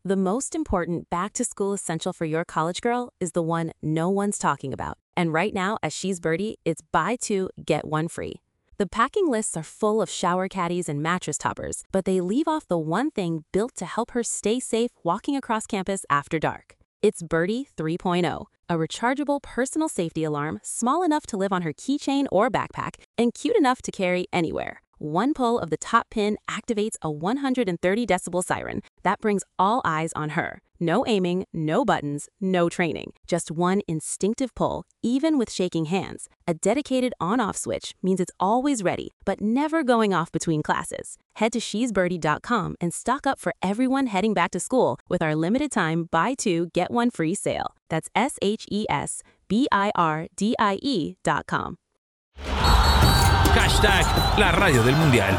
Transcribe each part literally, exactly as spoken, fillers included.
The most important back-to-school essential for your college girl is the one no one's talking about. And right now, at She's Birdie, it's buy two, get one free. The packing lists are full of shower caddies and mattress toppers, but they leave off the one thing built to help her stay safe walking across campus after dark. It's Birdie three point oh, a rechargeable personal safety alarm small enough to live on her keychain or backpack and cute enough to carry anywhere. One pull of the top pin activates a one hundred thirty decibel siren that brings all eyes on her. No aiming, no buttons, no training. Just one instinctive pull, even with shaking hands. A dedicated on-off switch means it's always ready, but never going off between classes. Head to she's birdie dot com and stock up for everyone heading back to school with our limited time buy two, get one free sale. That's S H E S B I R D I E dot com. Hashtag la radio del mundial.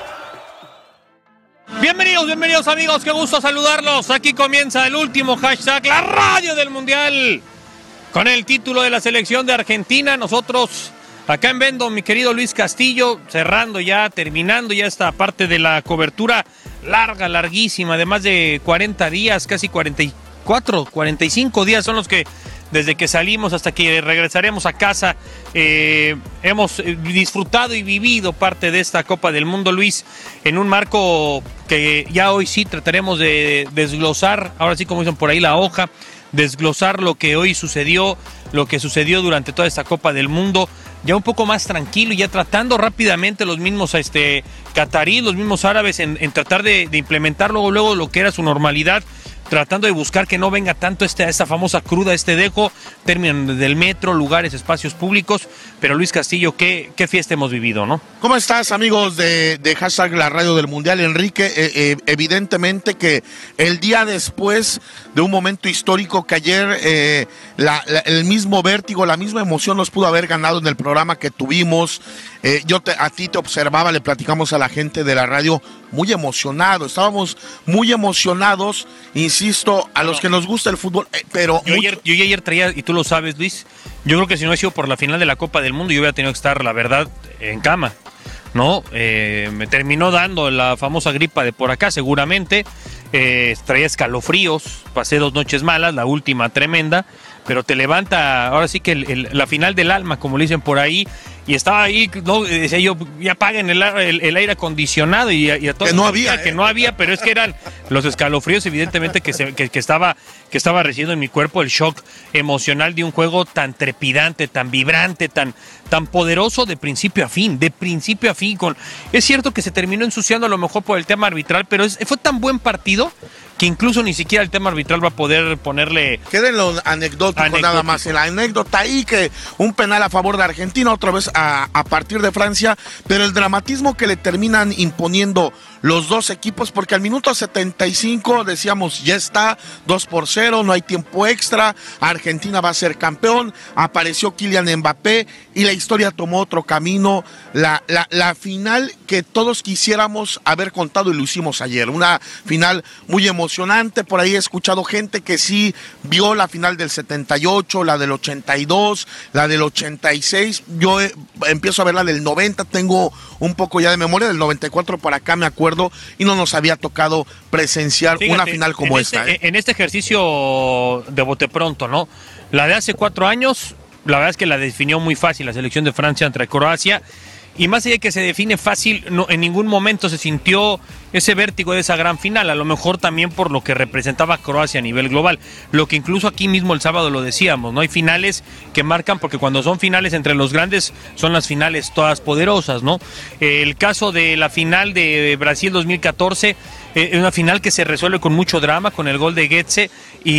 Bienvenidos, bienvenidos amigos, qué gusto saludarlos. Aquí comienza el último hashtag la radio del mundial. Con el título de la selección de Argentina, nosotros acá en Vendo, mi querido Luis Castillo, cerrando ya, terminando ya esta parte de la cobertura larga, larguísima, de más de cuarenta días, casi cuarenta y cuatro, cuarenta y cinco días son los que desde que salimos hasta que regresaremos a casa, eh, hemos disfrutado y vivido parte de esta Copa del Mundo, Luis, en un marco que ya hoy sí trataremos de desglosar, ahora sí como dicen por ahí la hoja, desglosar lo que hoy sucedió, lo que sucedió durante toda esta Copa del Mundo, ya un poco más tranquilo y ya tratando rápidamente los mismos este, cataríes, los mismos árabes en, en tratar de, de implementar luego, luego lo que era su normalidad, tratando de buscar que no venga tanto esta, esta famosa cruda, este dejo, términos del metro, lugares, espacios públicos. Pero Luis Castillo, ¿qué, qué fiesta hemos vivido, no? ¿Cómo estás, amigos de, de Hashtag la Radio del Mundial? Enrique, eh, eh, evidentemente que el día después de un momento histórico que ayer eh, la, la, el mismo vértigo, la misma emoción nos pudo haber ganado en el programa que tuvimos. Eh, yo te, a ti te observaba, le platicamos a la gente de la radio, muy emocionado, estábamos muy emocionados, insisto, a los que nos gusta el fútbol, eh, pero... Yo, muy... ayer, yo ayer traía, y tú lo sabes, Luis, yo creo que si no hubiera sido por la final de la Copa del Mundo, yo hubiera tenido que estar, la verdad, en cama, ¿no? Eh, me terminó dando la famosa gripa de por acá, seguramente, eh, traía escalofríos, pasé dos noches malas, la última tremenda, pero te levanta, ahora sí que el, el, la final del alma, como le dicen por ahí, y estaba ahí, no, decía yo, ya apaguen el, el, el aire acondicionado y, y a todos que no había, que eh. no había, pero es que eran los escalofríos, evidentemente, que, se, que, que estaba que estaba recibiendo en mi cuerpo el shock emocional de un juego tan trepidante, tan vibrante, tan, tan poderoso de principio a fin, de principio a fin. Con, es cierto que se terminó ensuciando a lo mejor por el tema arbitral, pero es, fue tan buen partido que incluso ni siquiera el tema arbitral va a poder ponerle... Quédenlo anecdótico, anecdótico nada más, en la anécdota ahí que un penal a favor de Argentina, otra vez a, a partir de Francia, pero el dramatismo que le terminan imponiendo los dos equipos, porque al minuto setenta y cinco decíamos, ya está, dos por cero, no hay tiempo extra, Argentina va a ser campeón, apareció Kylian Mbappé y la historia tomó otro camino, la, la, la final que todos quisiéramos haber contado y lo hicimos ayer, una final muy emocionante. Por ahí he escuchado gente que sí vio la final del setenta y ocho, la del ochenta y dos, la del ochenta y seis, yo eh, empiezo a ver la del noventa, tengo un poco ya de memoria, del noventa y cuatro para acá me acuerdo, y no nos había tocado presenciar Fíjate, una final como en esta. Este, ¿eh? En este ejercicio de bote pronto, ¿no? La de hace cuatro años, la verdad es que la definió muy fácil la selección de Francia entre Croacia, y más allá de que se define fácil, no, en ningún momento se sintió ese vértigo de esa gran final, a lo mejor también por lo que representaba Croacia a nivel global, lo que incluso aquí mismo el sábado lo decíamos, ¿no? Hay finales que marcan, porque cuando son finales entre los grandes, son las finales todas poderosas, ¿no? El caso de la final de Brasil dos mil catorce, eh, una final que se resuelve con mucho drama, con el gol de Götze,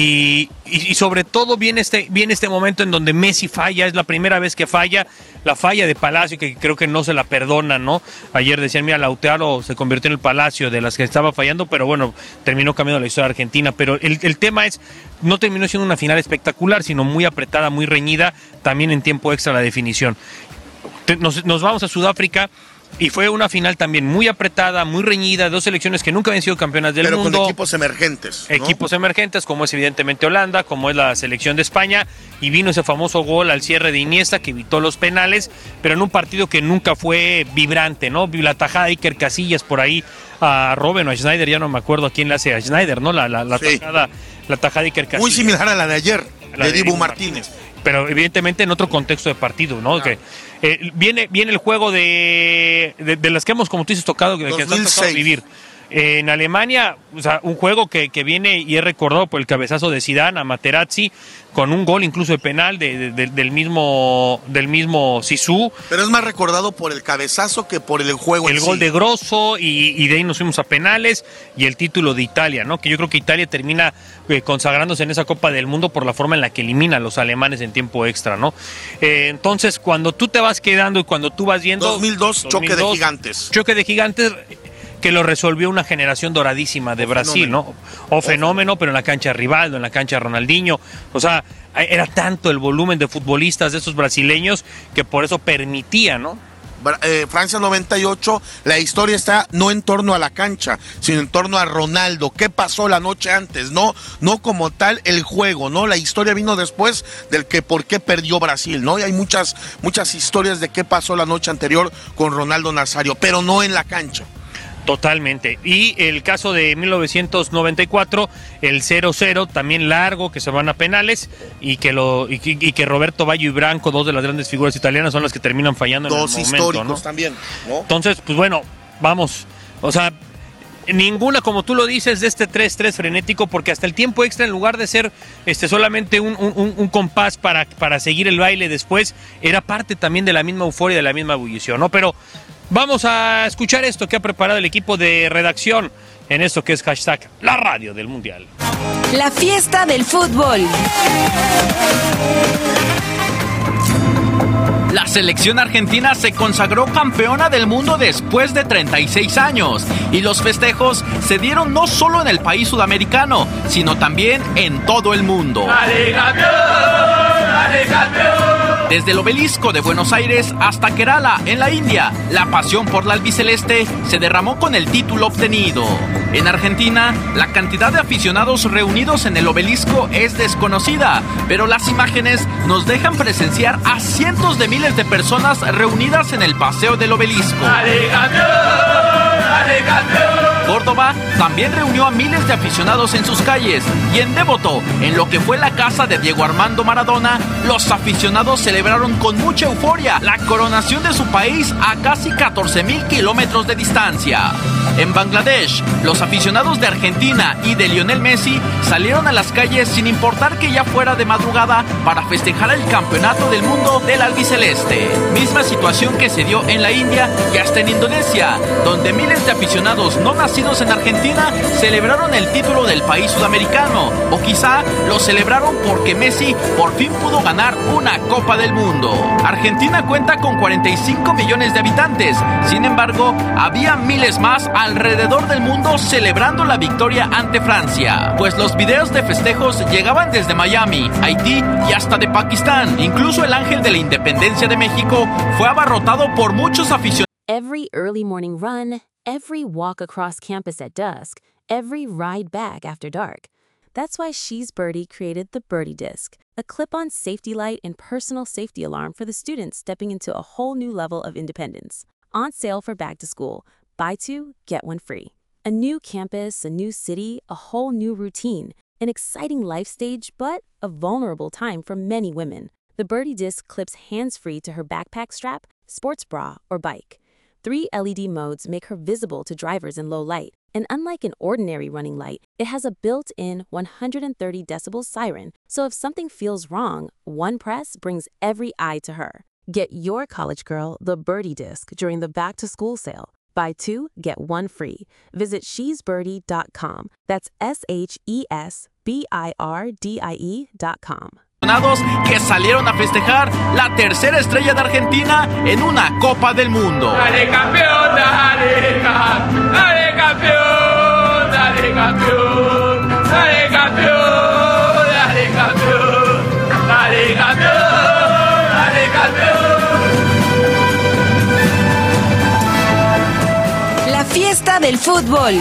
y, y, y sobre todo viene este, viene este momento en donde Messi falla, es la primera vez que falla, la falla de Palacio, que creo que no se la perdona, ¿no? Ayer decían, mira, Lautaro se convirtió en el Palacio de las que estaba fallando, pero bueno, terminó cambiando la historia de Argentina, pero el, el tema es, no terminó siendo una final espectacular, sino muy apretada, muy reñida, también en tiempo extra la definición. Nos, nos vamos a Sudáfrica, Y fue una final también muy apretada, muy reñida, dos selecciones que nunca habían sido campeonas del Pero mundo. Pero con equipos emergentes, ¿no? Equipos emergentes, como es evidentemente Holanda, como es la selección de España, y vino ese famoso gol al cierre de Iniesta que evitó los penales, pero en un partido que nunca fue vibrante, ¿no? La tajada de Iker Casillas por ahí a Robben o a Schneider, ya no me acuerdo a quién le hace a Schneider, ¿no? La, la, la, sí. tajada, la tajada de Iker Casillas. Muy similar a la de ayer, la de, de Dibu Martínez. Martínez. Pero evidentemente en otro contexto de partido, ¿no? Claro. Que, eh, viene, viene el juego de, de, de las que hemos, como tú dices, tocado, que, que nos ha tocado vivir. Eh, en Alemania, o sea, un juego que, que viene y es recordado por el cabezazo de Zidane a Materazzi, con un gol incluso de penal de, de, de, del mismo del mismo Zizou. Pero es más recordado por el cabezazo que por el juego El en gol sí. de Grosso y, y de ahí nos fuimos a penales y el título de Italia, ¿no? Que yo creo que Italia termina eh, consagrándose en esa Copa del Mundo por la forma en la que elimina a los alemanes en tiempo extra, ¿no? Eh, entonces, cuando tú te vas quedando y cuando tú vas viendo... dos mil dos, dos mil dos choque de gigantes. Choque de gigantes... que lo resolvió una generación doradísima de o Brasil, fenómeno. ¿no? O, o fenómeno, pero en la cancha Rivaldo, en la cancha Ronaldinho. O sea, era tanto el volumen de futbolistas de esos brasileños que por eso permitía, ¿no? Eh, Francia noventa y ocho, la historia está no en torno a la cancha, sino en torno a Ronaldo. ¿Qué pasó la noche antes? No, no como tal el juego, ¿no? La historia vino después del que por qué perdió Brasil, ¿no? Y hay muchas, muchas historias de qué pasó la noche anterior con Ronaldo Nazario, pero no en la cancha. Totalmente. Y el caso de mil novecientos noventa y cuatro, el cero cero, también largo, que se van a penales, y que lo y que, y que Roberto Baggio y Branco, dos de las grandes figuras italianas, son las que terminan fallando dos en el momento, históricos, ¿no? También, ¿no? Entonces, pues bueno, vamos, o sea, ninguna, como tú lo dices, de este tres tres frenético, porque hasta el tiempo extra, en lugar de ser este solamente un, un, un compás para, para seguir el baile después, era parte también de la misma euforia, de la misma ebullición, ¿no? Pero vamos a escuchar esto que ha preparado el equipo de redacción en esto que es hashtag La Radio del Mundial. La fiesta del fútbol. La selección argentina se consagró campeona del mundo después de treinta y seis años y los festejos se dieron no solo en el país sudamericano, sino también en todo el mundo. ¡Ale, campeón! ¡Ale, campeón! Desde el obelisco de Buenos Aires hasta Kerala, en la India, la pasión por la albiceleste se derramó con el título obtenido. En Argentina, la cantidad de aficionados reunidos en el obelisco es desconocida, pero las imágenes nos dejan presenciar a cientos de miles de personas reunidas en el paseo del obelisco. ¡Ale, campeón! ¡Ale, campeón! Córdoba también reunió a miles de aficionados en sus calles y en Devoto, en lo que fue la casa de Diego Armando Maradona, los aficionados celebraron con mucha euforia la coronación de su país a casi catorce mil kilómetros de distancia. En Bangladesh, los aficionados de Argentina y de Lionel Messi salieron a las calles sin importar que ya fuera de madrugada para festejar el campeonato del mundo del albiceleste. Misma situación que se dio en la India y hasta en Indonesia, donde miles de aficionados no nacidos en Argentina celebraron el título del país sudamericano, o quizá lo celebraron porque Messi por fin pudo ganar una Copa del Mundo. Argentina cuenta con cuarenta y cinco millones de habitantes, sin embargo, había miles más alrededor del mundo celebrando la victoria ante Francia, pues los videos de festejos llegaban desde Miami, Haití y hasta de Pakistán. Incluso el Ángel de la Independencia de México fue abarrotado por muchos aficionados. Every early morning run, every walk across campus at dusk, every ride back after dark. That's why She's Birdie created the Birdie Disc, a clip-on safety light and personal safety alarm for the students stepping into a whole new level of independence. On sale for back to school. Buy two, get one free. A new campus, a new city, a whole new routine. An exciting life stage, but a vulnerable time for many women. The Birdie Disc clips hands-free to her backpack strap, sports bra, or bike. Three L E D modes make her visible to drivers in low light. And unlike an ordinary running light, it has a built-in one hundred thirty decibel siren, so if something feels wrong, one press brings every eye to her. Get your college girl the Birdie Disc during the back-to-school sale. Buy two, get one free. Visit she's birdie dot com. That's S H E S B I R D I E dot com. Que salieron a festejar la tercera estrella de Argentina en una Copa del Mundo. ¡Dale campeón, dale, campeón, dale campeón, dale campeón, dale campeón, dale campeón, dale campeón, dale campeón! del fútbol.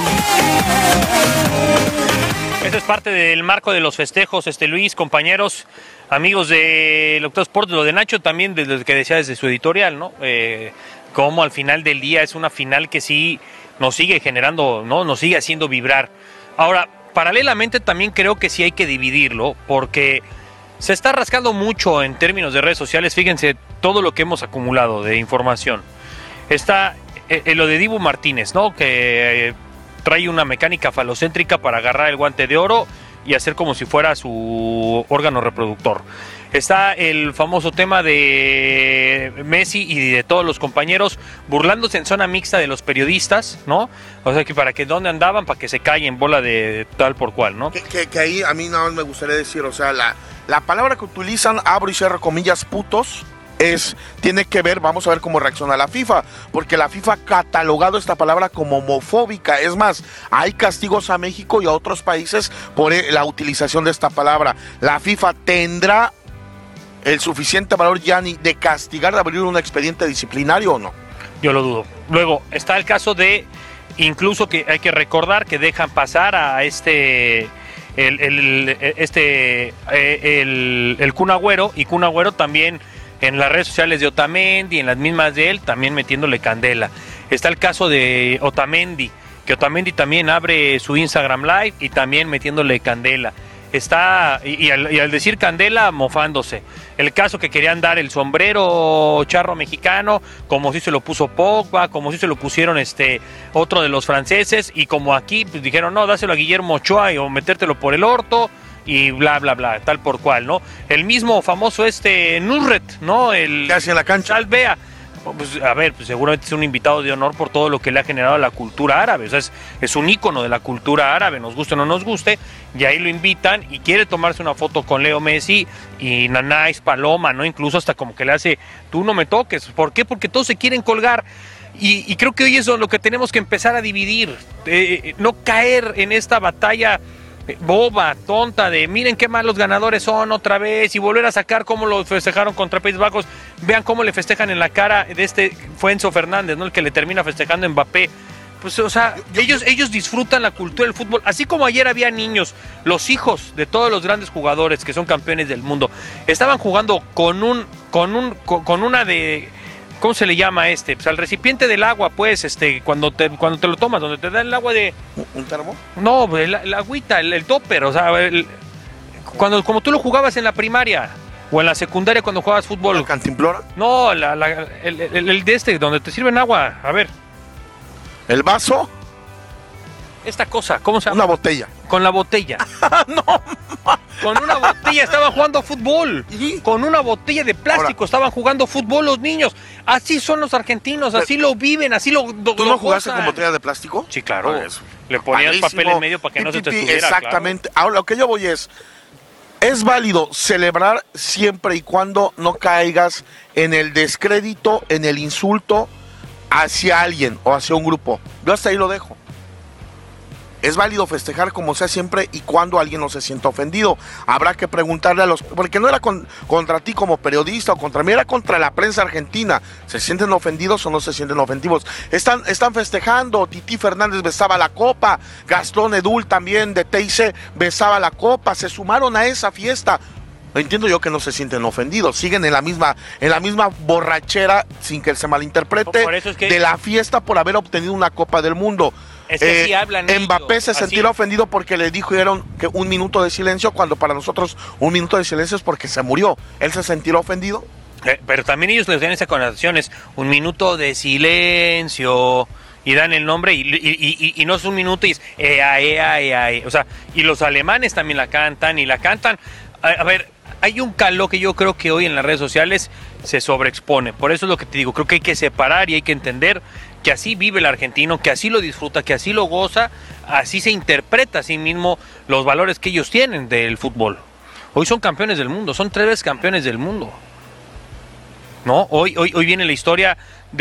Ese es parte del marco de los festejos, este Luis, compañeros, amigos de Octavo Sport, lo de Nacho también, desde lo que decía desde su editorial, ¿no? Eh, como al final del día es una final que sí nos sigue generando, ¿no? Nos sigue haciendo vibrar. Ahora, paralelamente también creo que sí hay que dividirlo, porque se está rascando mucho en términos de redes sociales. Fíjense todo lo que hemos acumulado de información. Está eh, lo de Dibu Martínez, ¿no? Que eh, trae una mecánica falocéntrica para agarrar el guante de oro y hacer como si fuera su órgano reproductor. Está el famoso tema de Messi y de todos los compañeros burlándose en zona mixta de los periodistas, ¿no? O sea, que para que dónde andaban, para que se callen bola de tal por cual, ¿no? Que, que, que ahí a mí nada más me gustaría decir, o sea, la, la palabra que utilizan, abro y cierro comillas, putos, es, tiene que ver, vamos a ver cómo reacciona la FIFA, porque la FIFA ha catalogado esta palabra como homofóbica. Es más, hay castigos a México y a otros países por la utilización de esta palabra. La FIFA tendrá el suficiente valor, Gianni, de castigar, de abrir un expediente disciplinario o no. Yo lo dudo. Luego está el caso de, incluso que hay que recordar que dejan pasar a este el, el este el, el Kun Agüero, y Kun Agüero también en las redes sociales de Otamendi, en las mismas de él, también metiéndole candela. Está el caso de Otamendi, que Otamendi también abre su Instagram Live y también metiéndole candela. Está, y, y, al, y al decir candela, mofándose. El caso que querían dar el sombrero charro mexicano, como si se lo puso Pogba, como si se lo pusieron este otro de los franceses, y como aquí pues, dijeron, no, dáselo a Guillermo Ochoa y, o metértelo por el orto, y bla, bla, bla, tal por cual, ¿no? El mismo famoso este Nusret, ¿no? El ¿qué hace en la cancha? Alvea. Pues, a ver, pues seguramente es un invitado de honor por todo lo que le ha generado a la cultura árabe. O sea, es, es un ícono de la cultura árabe, nos guste o no nos guste, y ahí lo invitan y quiere tomarse una foto con Leo Messi y Nanais, Paloma, ¿no? Incluso hasta como que le hace, tú no me toques. ¿Por qué? Porque todos se quieren colgar. Y, y creo que hoy es lo que tenemos que empezar a dividir, eh, no caer en esta batalla boba, tonta, de miren qué malos ganadores son otra vez, y volver a sacar cómo lo festejaron contra Países Bajos. Vean cómo le festejan en la cara de este, fue Enzo Fernández, ¿no? El que le termina festejando a Mbappé. Pues, o sea, yo, ellos, yo... ellos disfrutan la cultura del fútbol, así como ayer había niños, los hijos de todos los grandes jugadores que son campeones del mundo, estaban jugando con un, con un, con, con una de, ¿cómo se le llama este? Pues al recipiente del agua, pues, este, cuando te, cuando te lo tomas, donde te da el agua de... ¿Un termo? No, el, el agüita, el, el topper, o sea, el, cuando, como tú lo jugabas en la primaria o en la secundaria cuando jugabas fútbol. ¿La cantimplora? No, la, la, el, el, el de este, donde te sirven agua, a ver. ¿El vaso? Esta cosa, ¿cómo se llama? Una botella. Con la botella. No, con una botella estaban jugando fútbol. ¿Y? Con una botella de plástico. Ahora, estaban jugando fútbol los niños. Así son los argentinos, así lo viven, así lo, lo ¿Tú no jugaste con botella de plástico? Sí, claro. Eso. Le ponías papel en medio para que no se te estuviera. Exactamente. Claro. Ahora, lo que yo voy es, es válido celebrar siempre y cuando no caigas en el descrédito, en el insulto hacia alguien o hacia un grupo. Yo hasta ahí lo dejo. Es válido festejar como sea siempre y cuando alguien no se sienta ofendido. Habrá que preguntarle a los... Porque no era con, contra ti como periodista o contra mí, era contra la prensa argentina. ¿Se sienten ofendidos o no se sienten ofendidos? Están, están festejando. Titi Fernández besaba la copa. Gastón Edul también de T I C besaba la copa. Se sumaron a esa fiesta. Entiendo yo que no se sienten ofendidos, siguen en la misma, en la misma borrachera, sin que se malinterprete, por eso es que... de la fiesta por haber obtenido una Copa del Mundo. Es que eh, así hablan Mbappé ellos, se así... sentirá ofendido porque le dijeron que un minuto de silencio, cuando para nosotros un minuto de silencio es porque se murió. ¿Él se sentirá ofendido? Eh, pero también ellos les dan esa connotación, es un minuto de silencio, y dan el nombre, y, y, y, y no es un minuto y es ea, ea, ea, ea. O sea, y los alemanes también la cantan, y la cantan, a, a ver... Hay un calor que yo creo que hoy en las redes sociales se sobreexpone. Por eso es lo que te digo. Creo que hay que separar y hay que entender que así vive el argentino, que así lo disfruta, que así lo goza, así se interpreta a sí mismo los valores que ellos tienen del fútbol. Hoy son campeones del mundo, son tres veces campeones del mundo. ¿No? Hoy, hoy, hoy viene la historia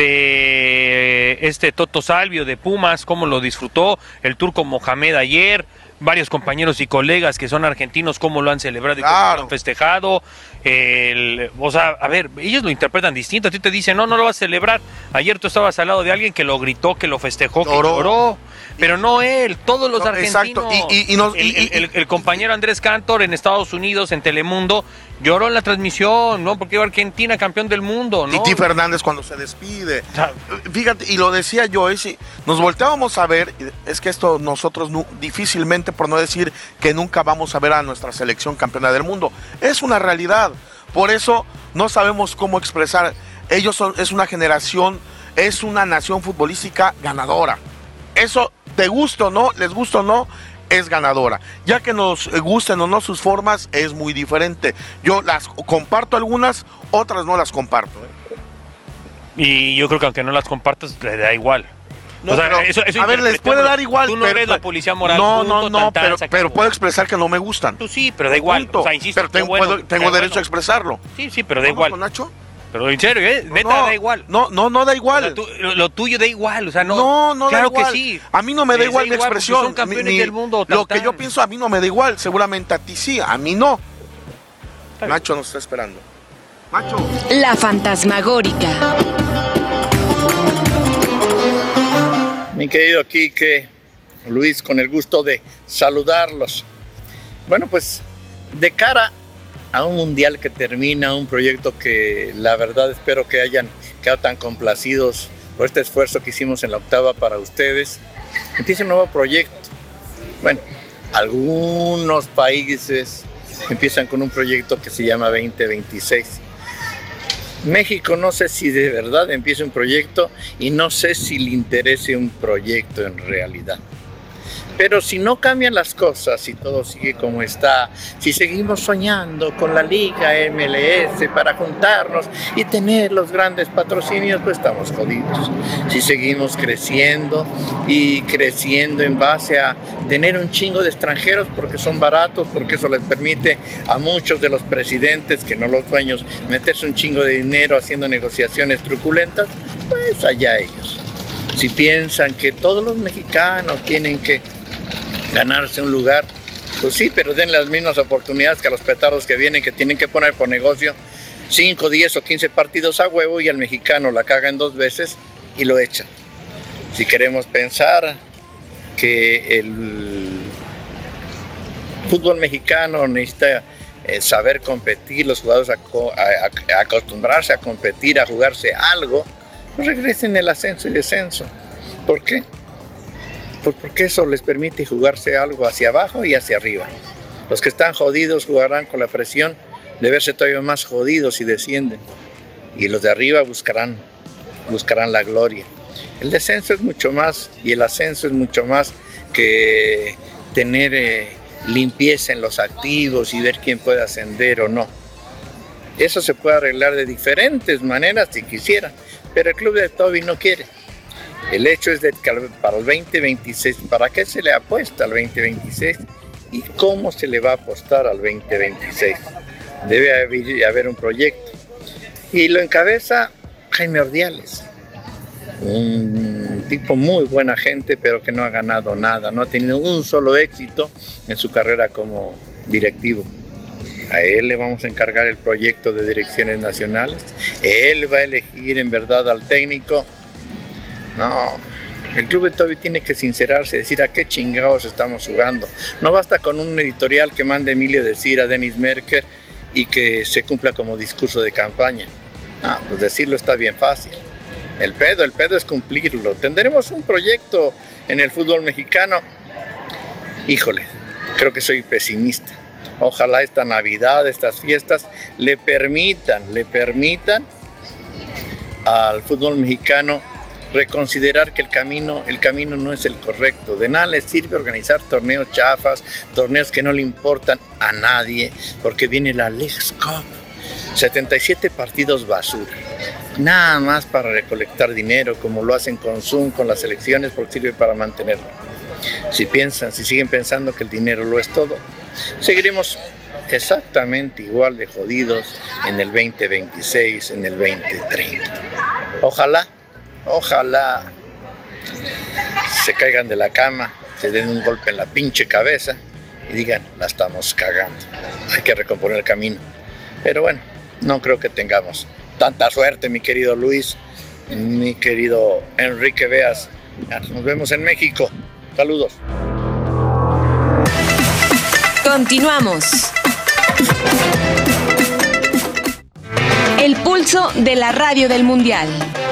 de este Toto Salvio de Pumas, cómo lo disfrutó, el turco Mohamed ayer, varios compañeros y colegas que son argentinos, cómo lo han celebrado y claro. cómo lo han festejado. El, o sea, a ver, ellos lo interpretan distinto. A ti te dicen, no, no lo vas a celebrar. Ayer tú estabas al lado de alguien que lo gritó, que lo festejó, que lloró. pero no él, todos los No, argentinos. exacto, y- y- y nos- el, y- el- el- el compañero Andrés Cantor en Estados Unidos, en Telemundo, lloró en la transmisión, ¿no? Porque iba Argentina campeón del mundo, ¿no? Titi Fernández cuando se despide. O sea, Fíjate, y lo decía yo, es, si nos volteábamos a ver, es que esto nosotros no, difícilmente, por no decir que nunca vamos a ver a nuestra selección campeona del mundo, es una realidad. Por eso no sabemos cómo expresar. Ellos son, es una generación, es una nación futbolística ganadora. Eso, te gusta o no, les gusta o no, es ganadora. Ya que nos gusten o no sus formas, es muy diferente. Yo las comparto algunas, otras no las comparto. ¿eh? y yo creo que aunque no las compartas, le da igual. No, O sea, pero, eso- eso a ver, les puede interpretarlo. dar igual. Tú no eres la policía moral. No, punto, no, no, tan, tan, pero, se acabó. pero puedo expresar que no me gustan. Tú sí, pero da igual. Punto. O sea, insisto, pero qué tengo, bueno, puedo- tengo qué derecho bueno. a expresarlo. Sí, sí, pero da ¿Vamos igual. con Nacho? Pero en serio, ¿eh? Neta, no, da igual. No, no, no da O igual. sea, tú- lo, lo tuyo da igual, o sea, no. No, no claro da igual. que sí. A mí no me da Les igual mi porque expresión. Son campeones Mi- mi- del mundo. lo tan, que yo tan. pienso a mí no me da igual. Seguramente a ti sí, a mí no. Nacho nos está esperando. Nacho. La fantasmagórica. Mi querido Quique, Luis, con el gusto de saludarlos. Bueno, pues de cara a un mundial que termina, un proyecto que la verdad espero que hayan quedado tan complacidos por este esfuerzo que hicimos en la octava para ustedes, empieza un nuevo proyecto. Bueno, algunos países empiezan con un proyecto que se llama veinte veintiséis. México no sé si de verdad empiece un proyecto y no sé si le interese un proyecto en realidad. Pero si no cambian las cosas, si todo sigue como está, si seguimos soñando con la Liga M L S para juntarnos y tener los grandes patrocinios, pues estamos jodidos. Si seguimos creciendo y creciendo en base a tener un chingo de extranjeros porque son baratos, porque eso les permite a muchos de los presidentes, que no los dueños, meterse un chingo de dinero haciendo negociaciones truculentas, pues allá ellos. Si piensan que todos los mexicanos tienen que ganarse un lugar, pues sí, pero den las mismas oportunidades que a los petardos que vienen, que tienen que poner por negocio cinco, diez o quince partidos a huevo y al mexicano la cagan dos veces y lo echan. Si queremos pensar que el fútbol mexicano necesita eh, saber competir, los jugadores a, a, a acostumbrarse a competir, a jugarse algo, pues regresen el ascenso y descenso. ¿Por qué? Pues porque eso les permite jugarse algo hacia abajo y hacia arriba. Los que están jodidos jugarán con la presión de verse todavía más jodidos si descienden. Y los de arriba buscarán, buscarán la gloria. El descenso es mucho más y el ascenso es mucho más que tener eh, limpieza en los activos y ver quién puede ascender o no. Eso se puede arreglar de diferentes maneras si quisieran, pero el club de Toby no quiere. El hecho es de que para el veinte veintiséis, ¿para qué se le apuesta al veinte veintiséis? ¿Y cómo se le va a apostar al veinte veintiséis? Debe haber, haber un proyecto. Y lo encabeza Jaime Ordiales, un tipo muy buena gente, pero que no ha ganado nada, no ha tenido un solo éxito en su carrera como directivo. A él le vamos a encargar el proyecto de direcciones nacionales. Él va a elegir en verdad al técnico. No, el club de Toby tiene que sincerarse y decir a qué chingados estamos jugando. No basta con un editorial que mande Emilio decir a Dennis Merker y que se cumpla como discurso de campaña. Ah, pues decirlo está bien fácil. El pedo, el pedo es cumplirlo. Tendremos un proyecto en el fútbol mexicano. Híjole, creo que soy pesimista. Ojalá esta Navidad, estas fiestas, le permitan, le permitan al fútbol mexicano reconsiderar que el camino, el camino no es el correcto. De nada les sirve organizar torneos chafas, torneos que no le importan a nadie, porque viene la Leagues Cup, setenta y siete partidos basura, nada más para recolectar dinero, como lo hacen con Zoom, con las elecciones, porque sirve para mantenerlo. Si piensan, si siguen pensando que el dinero lo es todo, seguiremos exactamente igual de jodidos en el veinte veintiséis, en el veinte treinta. Ojalá Ojalá se caigan de la cama, se den un golpe en la pinche cabeza y digan, la estamos cagando. Hay que recomponer el camino. Pero bueno, no creo que tengamos tanta suerte, mi querido Luis, mi querido Enrique Beas. Nos vemos en México. Saludos. Continuamos. El pulso de la radio del Mundial.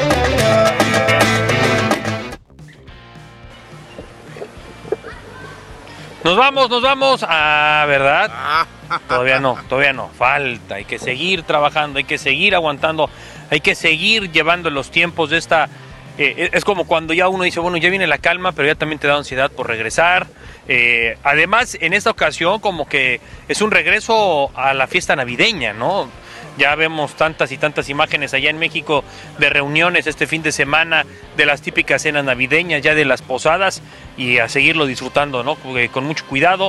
Nos vamos, nos vamos. Ah, ¿verdad? Todavía no, todavía no. Falta. Hay que seguir trabajando, hay que seguir aguantando, hay que seguir llevando los tiempos de esta... Eh, es como cuando ya uno dice, bueno, ya viene la calma, pero ya también te da ansiedad por regresar. Eh, además, en esta ocasión, como que es un regreso a la fiesta navideña, ¿no? Ya vemos tantas y tantas imágenes allá en México de reuniones este fin de semana, de las típicas cenas navideñas, ya de las posadas, y a seguirlo disfrutando, ¿no? Con mucho cuidado.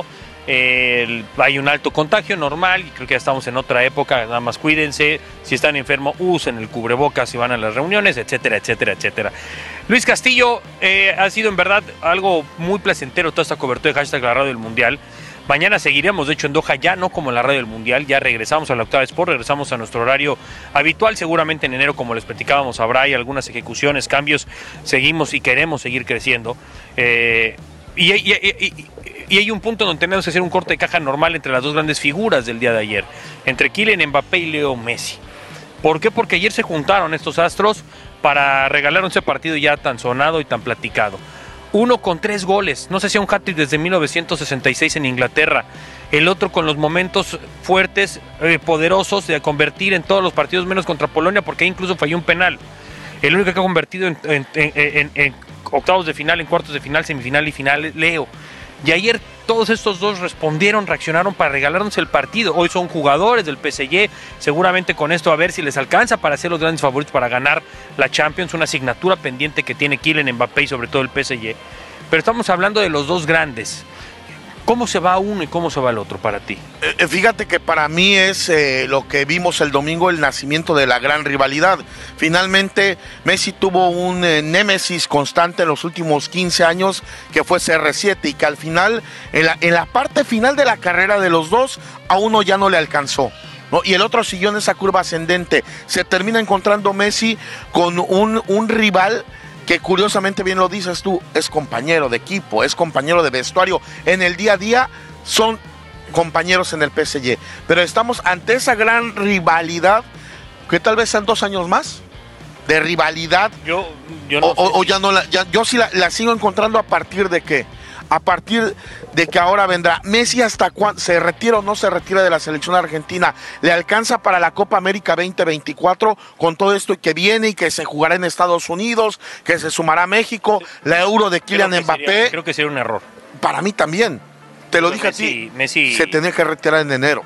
Eh, hay un alto contagio normal y creo que ya estamos en otra época, nada más cuídense, si están enfermos usen el cubrebocas si van a las reuniones, etcétera, etcétera, etcétera. Luis Castillo, eh, ha sido en verdad algo muy placentero toda esta cobertura de hashtag la radio del Mundial. Mañana seguiremos, de hecho, en Doha, ya no como en la radio del Mundial, ya regresamos a la Octava Sport, regresamos a nuestro horario habitual, seguramente en enero, como les platicábamos, habrá hay algunas ejecuciones, cambios, seguimos y queremos seguir creciendo. Eh, y, y, y, y, y hay un punto donde tenemos que hacer un corte de caja normal entre las dos grandes figuras del día de ayer, entre Kylian Mbappé y Leo Messi. ¿Por qué? Porque ayer se juntaron estos astros para regalar ese partido ya tan sonado y tan platicado. Uno con tres goles, no sé si un hat-trick desde mil novecientos sesenta y seis en Inglaterra. El otro con los momentos fuertes, eh, poderosos de convertir en todos los partidos, menos contra Polonia, porque incluso falló un penal. El único que ha convertido en, en, en, en, en octavos de final, en cuartos de final, semifinal y final es Leo. Y ayer todos estos dos respondieron, reaccionaron para regalarnos el partido. Hoy son jugadores del P S G, seguramente con esto a ver si les alcanza para ser los grandes favoritos para ganar la Champions, una asignatura pendiente que tiene Kylian Mbappé y sobre todo el P S G. Pero estamos hablando de los dos grandes. ¿Cómo se va uno y cómo se va el otro para ti? Eh, fíjate que para mí es eh, lo que vimos el domingo, el nacimiento de la gran rivalidad. Finalmente Messi tuvo un eh, némesis constante en los últimos quince años, que fue C R siete, y que al final, en la, en la parte final de la carrera de los dos, a uno ya no le alcanzó, ¿no? Y el otro siguió en esa curva ascendente. Se termina encontrando Messi con un, un rival que, curiosamente, bien lo dices tú, es compañero de equipo, es compañero de vestuario. En el día a día son compañeros en el P S G. Pero estamos ante esa gran rivalidad, que tal vez sean dos años más de rivalidad. Yo, yo no o, o, o ya no la, ya, yo sí la, la sigo encontrando a partir de qué. A partir de que ahora vendrá Messi, hasta cuándo se retira o no se retira de la selección argentina, le alcanza para la Copa América veinte veinticuatro con todo esto que viene y que se jugará en Estados Unidos, que se sumará a México, la Euro de Kylian creo Mbappé. Sería, creo que sería un error. Para mí también. Te lo Pero dije Messi, a ti. Messi, se tenía que retirar en enero.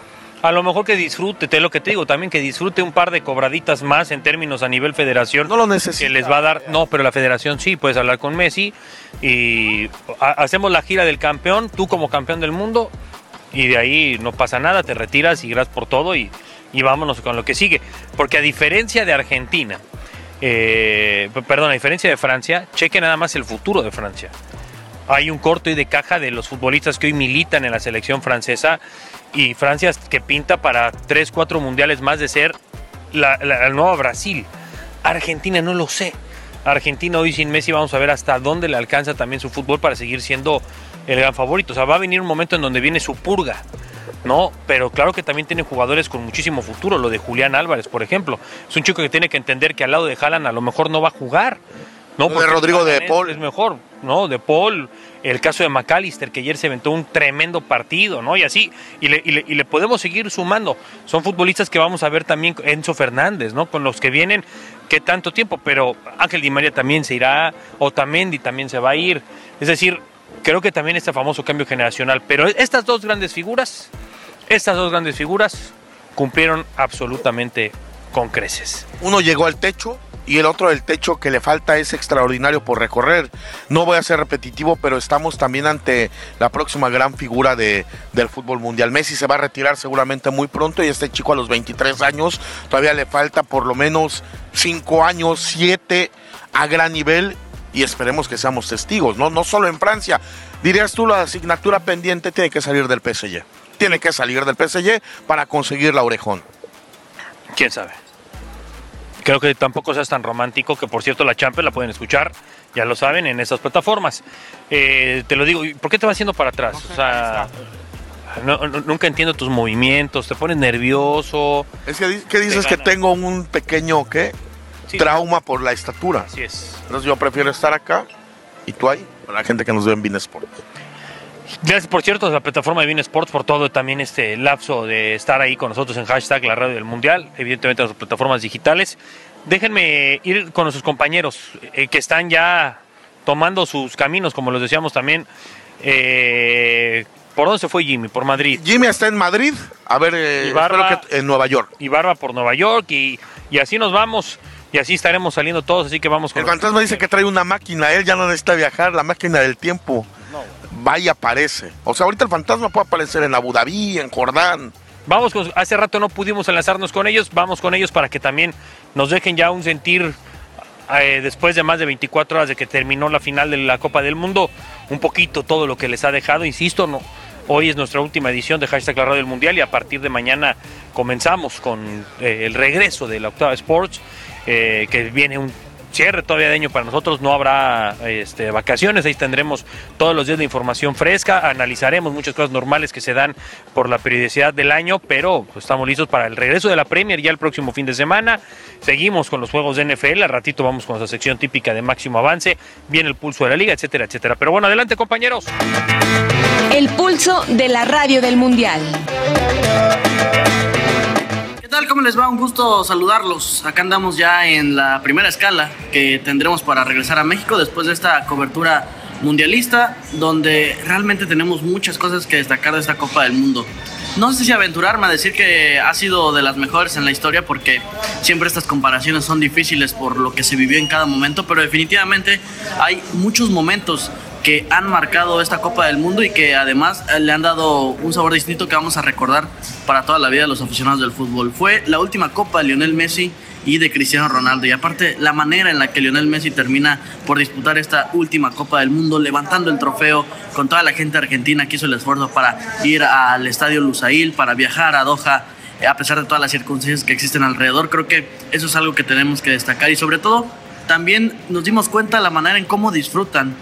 A lo mejor que disfrute, te lo que te digo, también que disfrute un par de cobraditas más en términos a nivel federación. No lo necesita. Que les va a dar, no, pero la federación sí, puedes hablar con Messi y ha, hacemos la gira del campeón, tú como campeón del mundo, y de ahí no pasa nada, te retiras y gracias por todo y, y vámonos con lo que sigue. Porque a diferencia de Argentina, eh, perdón, a diferencia de Francia, cheque nada más el futuro de Francia. Hay un corte de caja de los futbolistas que hoy militan en la selección francesa, y Francia que pinta para tres, cuatro mundiales más de ser la, la, la nueva Brasil. Argentina no lo sé. Argentina hoy sin Messi vamos a ver hasta dónde le alcanza también su fútbol para seguir siendo el gran favorito. O sea, va a venir un momento en donde viene su purga, ¿no? Pero claro que también tiene jugadores con muchísimo futuro. Lo de Julián Álvarez, por ejemplo. Es un chico que tiene que entender que al lado de Haaland a lo mejor no va a jugar, ¿no? De Rodrigo de Paul es mejor, ¿no? De Paul, el caso de McAllister, que ayer se aventó un tremendo partido, ¿no? Y así, y le, y le, y le podemos seguir sumando. Son futbolistas que vamos a ver también, Enzo Fernández, ¿no? Con los que vienen, ¿qué tanto tiempo? Pero Ángel Di María también se irá, Otamendi también se va a ir. Es decir, creo que también este famoso cambio generacional. Pero estas dos grandes figuras, estas dos grandes figuras cumplieron absolutamente con creces. Uno llegó al techo y el otro, el techo que le falta es extraordinario por recorrer. No voy a ser repetitivo, pero estamos también ante la próxima gran figura de, del fútbol mundial. Messi se va a retirar seguramente muy pronto, y este chico a los veintitrés años todavía le falta por lo menos cinco años, siete a gran nivel, y esperemos que seamos testigos, ¿no? No solo en Francia. Dirías tú, la asignatura pendiente tiene que salir del P S G. Tiene que salir del P S G para conseguir la orejón. ¿Quién sabe? creo que tampoco seas tan romántico, que por cierto la Champions la pueden escuchar, ya lo saben, en esas plataformas. Eh, te lo digo, ¿por qué te vas haciendo para atrás? O sea, no, no, nunca entiendo tus movimientos, te pones nervioso. Es que, ¿qué dices? Que tengo un pequeño, ¿qué? Sí, trauma por la estatura. Así es. Entonces yo prefiero estar acá y tú ahí, para la gente que nos ve en Bein Sports. Gracias, por cierto, a la plataforma de Bein Sports por todo también este lapso de estar ahí con nosotros en hashtag La Radio del Mundial, evidentemente en las plataformas digitales. Déjenme ir con nuestros compañeros eh, que están ya tomando sus caminos, como los decíamos también. Eh, ¿Por dónde se fue Jimmy? Por Madrid. Jimmy está en Madrid, a ver, eh, Barba, espero que en Nueva York. Y Barba por Nueva York, y, y así nos vamos, y así estaremos saliendo todos, así que vamos con... El fantasma dice que trae una máquina, él ya no necesita viajar, la máquina del tiempo. No. Vaya, aparece. O sea, ahorita el fantasma puede aparecer en Abu Dhabi, en Jordán. Vamos, con, hace rato no pudimos enlazarnos con ellos, vamos con ellos para que también nos dejen ya un sentir, eh, después de más de veinticuatro horas de que terminó la final de la Copa del Mundo, un poquito todo lo que les ha dejado, insisto, no, hoy es nuestra última edición de hashtag La Radio del Mundial y a partir de mañana comenzamos con eh, el regreso de la Octava Sports, eh, que viene un cierre todavía de año para nosotros, no habrá este, vacaciones, ahí tendremos todos los días de información fresca, analizaremos muchas cosas normales que se dan por la periodicidad del año, pero pues, estamos listos para el regreso de la Premier ya el próximo fin de semana. Seguimos con los juegos de N F L, al ratito vamos con nuestra sección típica de máximo avance, viene el pulso de la liga, etcétera, etcétera. Pero bueno, adelante compañeros. El pulso de la Radio del Mundial. ¿Qué tal? ¿Cómo les va? Un gusto saludarlos. Acá andamos ya en la primera escala que tendremos para regresar a México después de esta cobertura mundialista, donde realmente tenemos muchas cosas que destacar de esta Copa del Mundo. No sé si aventurarme a decir que ha sido de las mejores en la historia, porque siempre estas comparaciones son difíciles por lo que se vivió en cada momento, pero definitivamente hay muchos momentos que han marcado esta Copa del Mundo y que además le han dado un sabor distinto que vamos a recordar para toda la vida de los aficionados del fútbol. Fue la última Copa de Lionel Messi y de Cristiano Ronaldo, y aparte la manera en la que Lionel Messi termina por disputar esta última Copa del Mundo, levantando el trofeo con toda la gente argentina que hizo el esfuerzo para ir al estadio Lusail, para viajar a Doha, a pesar de todas las circunstancias que existen alrededor. Creo que eso es algo que tenemos que destacar, y sobre todo también nos dimos cuenta de la manera en cómo disfrutan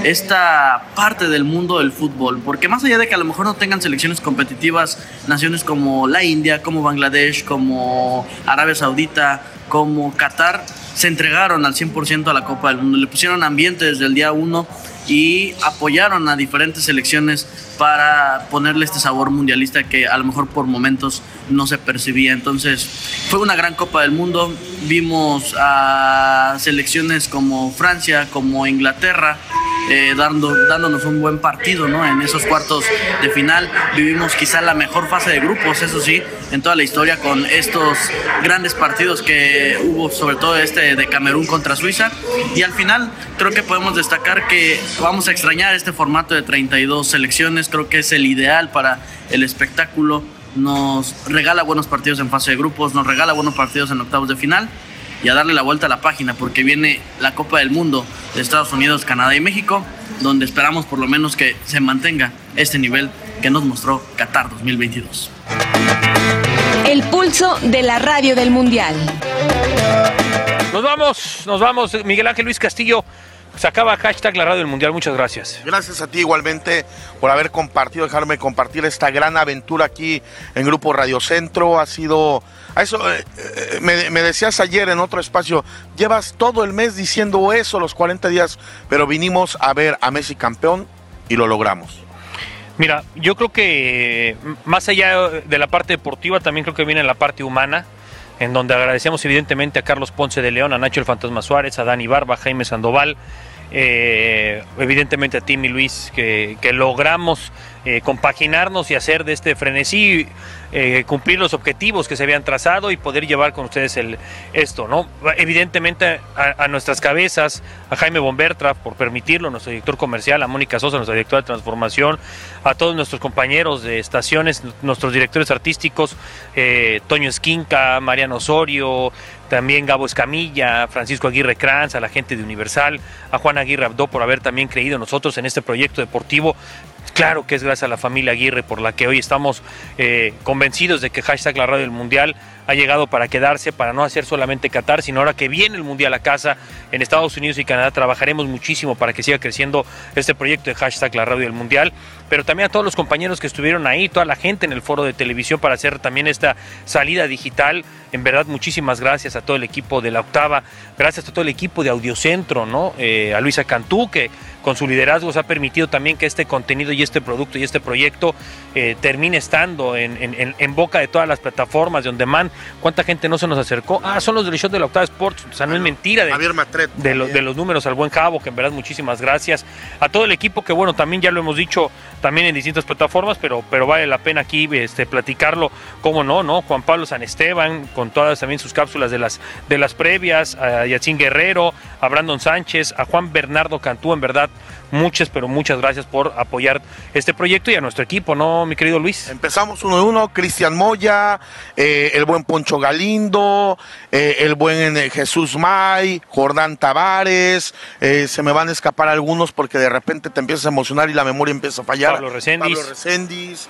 esta parte del mundo del fútbol, porque más allá de que a lo mejor no tengan selecciones competitivas, naciones como la India, como Bangladesh, como Arabia Saudita, como Qatar, se entregaron al cien por ciento a la Copa del Mundo, le pusieron ambiente desde el día uno y apoyaron a diferentes selecciones para ponerle este sabor mundialista que a lo mejor por momentos no se percibía. Entonces fue una gran Copa del Mundo. Vimos a selecciones como Francia, como Inglaterra, eh, dando, dándonos un buen partido, ¿no? En esos cuartos de final vivimos quizá la mejor fase de grupos, eso sí, en toda la historia, con estos grandes partidos que hubo, sobre todo este de Camerún contra Suiza. Y al final creo que podemos destacar que vamos a extrañar este formato de treinta y dos selecciones. Creo que es el ideal para el espectáculo. Nos regala buenos partidos en fase de grupos, nos regala buenos partidos en octavos de final, y a darle la vuelta a la página, porque viene la Copa del Mundo de Estados Unidos, Canadá y México, donde esperamos por lo menos que se mantenga este nivel que nos mostró Qatar dos mil veintidós. El pulso de la Radio del Mundial. Nos vamos, nos vamos. Miguel Ángel Luis Castillo, se acaba hashtag La Radio del Mundial. Muchas gracias. Gracias a ti igualmente por haber compartido, dejarme compartir esta gran aventura aquí en Grupo Radio Centro. Ha sido, a eso eh, me, me decías ayer en otro espacio, llevas todo el mes diciendo eso, los cuarenta días, pero vinimos a ver a Messi campeón y lo logramos. Mira, yo creo que más allá de la parte deportiva, también creo que viene la parte humana, en donde agradecemos evidentemente a Carlos Ponce de León, a Nacho el Fantasma Suárez, a Dani Barba, a Jaime Sandoval, eh, evidentemente a ti, mi Luis, que, que logramos eh, compaginarnos y hacer de este frenesí, eh, cumplir los objetivos que se habían trazado y poder llevar con ustedes el, esto, ¿no? Evidentemente a, a nuestras cabezas, a Jaime Bombertra por permitirlo, nuestro director comercial, a Mónica Sosa, nuestra directora de transformación, a todos nuestros compañeros de estaciones, nuestros directores artísticos, eh, Toño Esquinca, Mariano Osorio, también Gabo Escamilla, Francisco Aguirre Cranz, a la gente de Universal, a Juan Aguirre Abdo por haber también creído en nosotros en este proyecto deportivo. Claro que es gracias a la familia Aguirre por la que hoy estamos eh, convencidos de que hashtag La Radio del Mundial ha llegado para quedarse, para no hacer solamente Qatar, sino ahora que viene el Mundial a casa en Estados Unidos y Canadá, trabajaremos muchísimo para que siga creciendo este proyecto de hashtag La Radio del Mundial, pero también a todos los compañeros que estuvieron ahí, toda la gente en el foro de televisión para hacer también esta salida digital. En verdad, muchísimas gracias a todo el equipo de La Octava, gracias a todo el equipo de Audiocentro, ¿no? Eh, a Luisa Cantú, que con su liderazgo se ha permitido también que este contenido y este producto y este proyecto eh, termine estando en, en, en boca de todas las plataformas de on demand. ¿Cuánta gente no se nos acercó? Ah, son los del show de La Octava Sports, o sea, no es mentira de, Javier Matret, de, lo, de los números, al buen Javo, que en verdad muchísimas gracias. A todo el equipo que, bueno, también ya lo hemos dicho también en distintas plataformas, pero, pero vale la pena aquí este, platicarlo, cómo no, ¿no? Juan Pablo San Esteban, con todas también sus cápsulas de las, de las previas, a Yacín Guerrero, a Brandon Sánchez, a Juan Bernardo Cantú, en verdad, muchas, pero muchas gracias por apoyar este proyecto y a nuestro equipo, ¿no, mi querido Luis? Empezamos uno de uno, Cristian Moya, eh, el buen Poncho Galindo, eh, el buen eh, Jesús May, Jordán Tavares, eh, se me van a escapar algunos porque de repente te empiezas a emocionar y la memoria empieza a fallar. Pablo Recendis. Pablo Recendis,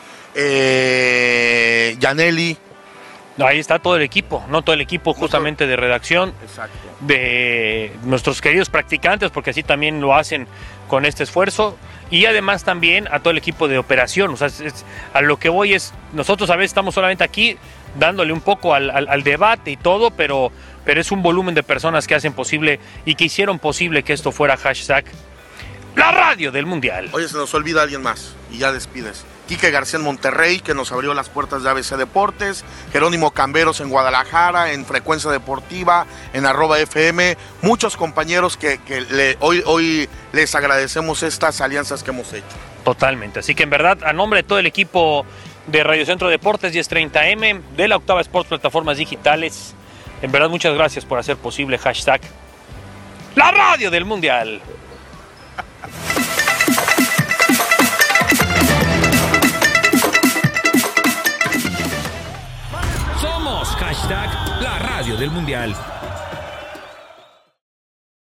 eh, Yaneli. Ahí está todo el equipo, no todo el equipo justamente de redacción, Exacto. de nuestros queridos practicantes, porque así también lo hacen con este esfuerzo, y además también a todo el equipo de operación. O sea, es, es, a lo que voy es, nosotros a veces estamos solamente aquí dándole un poco al, al, al debate y todo, pero, pero es un volumen de personas que hacen posible y que hicieron posible que esto fuera hashtag La Radio del Mundial. Oye, se nos olvida alguien más y ya despides. Quique García en Monterrey, que nos abrió las puertas de A B C Deportes, Jerónimo Camberos en Guadalajara, en Frecuencia Deportiva, en arroba F M, muchos compañeros que, que le, hoy, hoy les agradecemos estas alianzas que hemos hecho. Totalmente, así que en verdad, a nombre de todo el equipo de Radio Centro Deportes diez treinta M, de La Octava Sports Plataformas Digitales, en verdad muchas gracias por hacer posible hashtag La Radio del Mundial. Hashtag La Radio del Mundial.